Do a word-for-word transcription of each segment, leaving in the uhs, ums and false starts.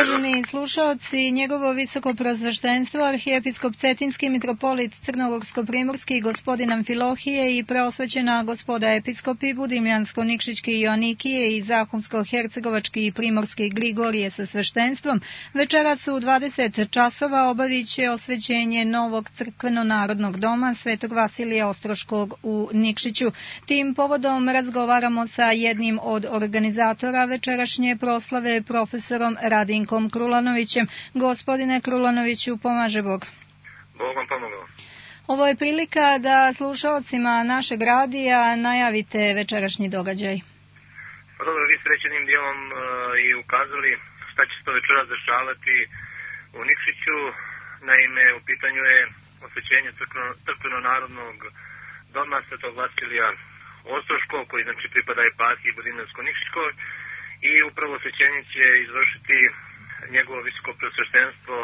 Uvaženi slušaoci, njegovo visoko preosveštenstvo, arhijepiskop Cetinski, mitropolit Crnogorsko-primorski, gospodin Amfilohije i preosvećena gospoda episkopi Budimljansko-Nikšićki i Joanikije i Zahumsko-hercegovački i primorski Grigorije sa sveštenstvom, večeras u dvadeset časova obavit će osvećenje novog crkveno-narodnog doma Svetog Vasilija Ostroškog u Nikšiću. Tim povodom razgovaramo sa jednim od organizatora večerašnje proslave, profesorom Radinkom Krulanovićem. Gospodine Krulanoviću, pomaže Bog. Bog vam pomogao. Ovo je prilika da slušalcima našeg radija najavite večerašnji događaj. Pa dobro, vi ste već jednim dijelom uh, i ukazali šta će se to večeras dešavati u Nikšiću. Naime, u pitanju je osvećenje crkveno-narodnog doma Svetog Vasilija Ostroškog, koji znači pripada eparhiji Budimljansko-Nikšićkoj, i upravo osvećenje će izvršiti njegovo visoko preosveštenstvo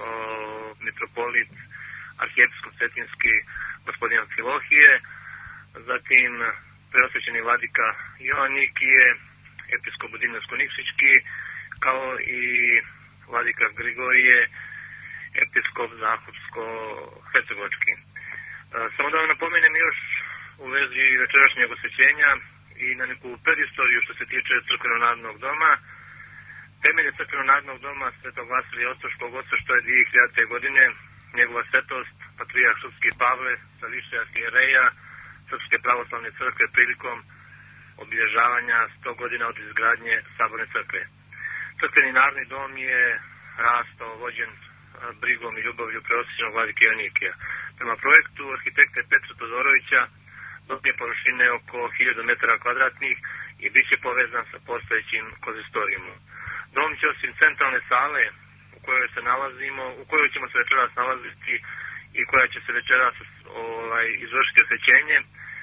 mitropolit arhijepiskop Cetinski gospodin Amfilohije, zatim preosvećeni vladika Joanikije, episkop Budimljansko-Nikšićki, kao i vladika Grigorije, episkop Zahumsko-hercegovački. Samo da vam napomenem još u vezi večerašnjeg osvećenja i na neku predistoriju što se tiče crkveno-narodnog doma. Temelje crkveno-narodnog doma Svetog Vasilija Ostroškog osvešto je dvije hiljadite. godine njegova svetost, patrijarh srpski Pavle, sa više arhijereja Srpske pravoslavne crkve prilikom obilježavanja sto godina od izgradnje Saborne crkve. Crkveni narodni dom je rastao, vođen brigom i ljubavlju preosvećenog vladike Joanikija. Prema projektu arhitekte Petra Todorovića, dom je površine oko hiljadu metara kvadratnih i bit će povezan sa postojećim konzistorijumom. Dom će osim centralne sale u kojoj se nalazimo, u kojoj ćemo se večeras nalaziti i koja će se večeras ovaj, izvršiti osvećenje,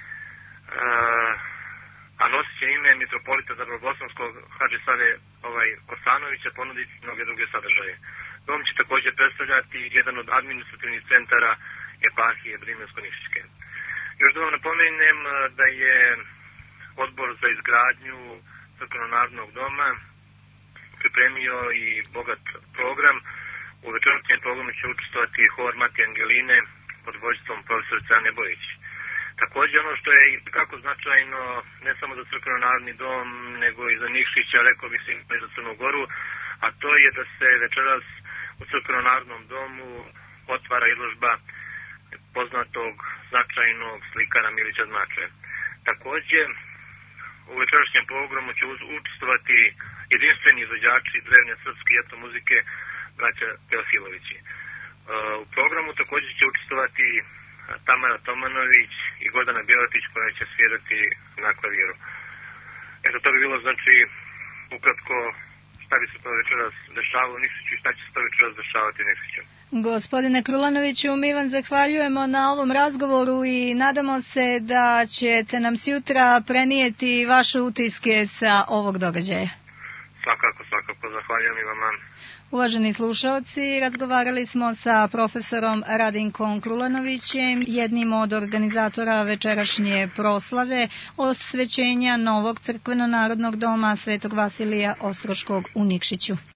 a nosit će ime mitropolita Zabrobosanskog Hadži Save ovaj, Kosanovića, ponuditi mnoge druge sadržaje. Dom će također predstavljati jedan od administrativnih centara eparhije Budimljansko-Nikšićke. Još da vam napomenem da je odbor za izgradnju crkveno-narodnog doma pripremio i bogat program. U večerašnjem programu će učestvovati hor Matije Angeline pod vođstvom profesorice Ane Bojić. Također ono što je kako značajno ne samo za crkveno-narodni dom, nego i za Nikšića, rekao bih se i za Crnu Goru, a to je da se večeras u crkveno-narodnom domu otvara izložba poznatog značajnog slikara Milića Zmače. Također, u večerašnjem programu će učestvovati jedinstveni izvođači drevne srpske i etno muzike braća Teofilovići. U programu također će učestvovati Tamara Tomanović i Gordana Bjelatić, koja će svirati na klaviru. Eto, to bi bilo znači ukratko šta bi se to večeras dešavalo u Nikšiću i šta će se to večeras dešavati u Nikšiću. Gospodine Krulanoviću, mi vam zahvaljujemo na ovom razgovoru i nadamo se da ćete nam sutra prenijeti vaše utiske sa ovog događaja. Svakako, svakako, zahvaljujem i vama. Uvaženi slušalci, razgovarali smo sa profesorom Radinkom Krulanovićem, jednim od organizatora večerašnje proslave osvećenja novog crkveno-narodnog doma Svetog Vasilija Ostroškog u Nikšiću.